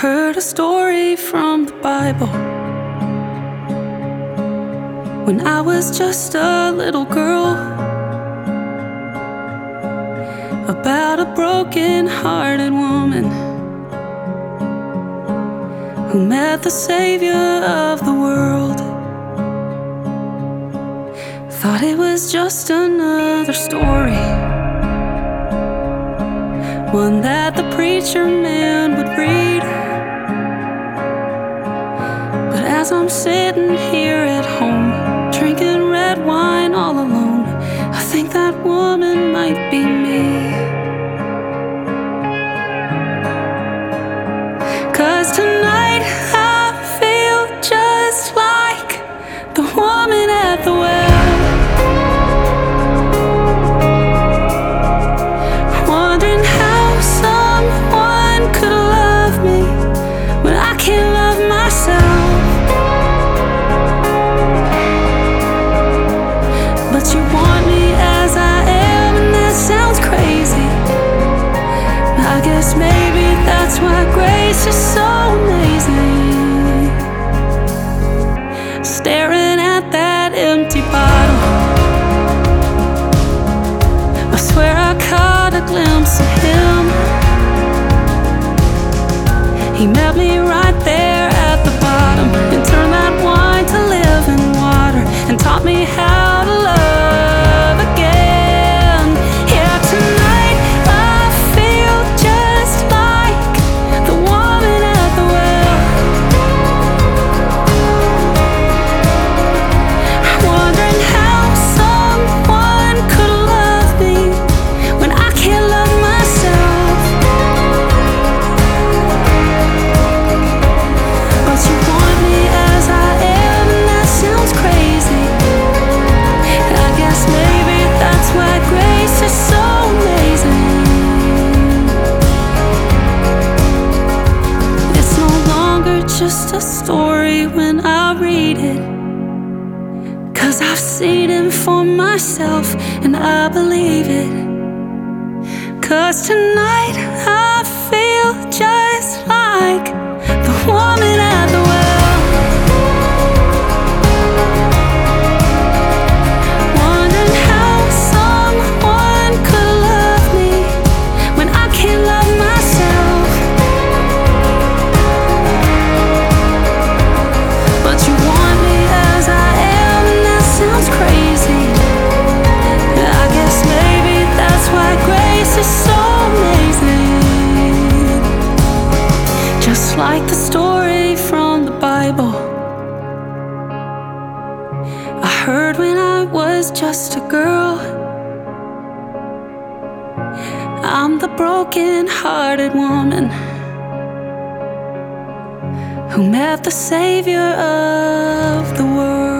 heard a story from the Bible when I was just a little girl, about a broken-hearted woman who met the Savior of the world. Thought it was just another story, one that the preacher man would read. But as I'm sitting here at home, drinking red wine all alone, I think that woman might be me. 'Cause tonight I feel just like the woman at the well, wondering how someone could love me when I can't love myself. But you want me as I am, and that sounds crazy. I guess maybe that's why grace is so amazing. Staring at that empty bottle, I swear I caught a glimpse of him. He met me right there at the bottom and turned that wine to living water and taught me how to love again. Yeah, tonight I feel just like the woman at the well, wondering how someone could love me when I can't love myself. But you want me as I am, and that sounds crazy. I guess maybe that's why grace is so amazing. It's no longer just a story when I read it, 'cause I've seen him for myself and I believe it. 'Cause tonight I feel just like the woman at the well, wondering how someone could love me when I can't love myself. But you want me as I am, and that sounds crazy. I guess maybe that's why grace is so amazing. Just like the story from the Bible I heard when I was just a girl. I'm the broken-hearted woman who met the Savior of the world.